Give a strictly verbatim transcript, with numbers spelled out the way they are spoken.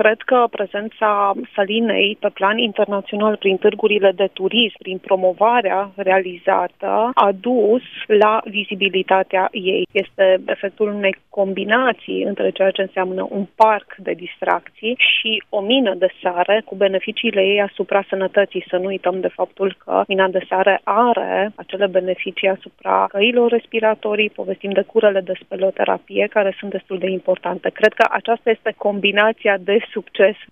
Cred că prezența Sălinei pe plan internațional prin târgurile de turism, prin promovarea realizată, a dus la vizibilitatea ei. Este efectul unei combinații între ceea ce înseamnă un parc de distracții și o mină de sare cu beneficiile ei asupra sănătății. Să nu uităm de faptul că mina de sare are acele beneficii asupra căilor respiratorii, povestim de curele de speloterapie, care sunt destul de importante. Cred că aceasta este combinația de succes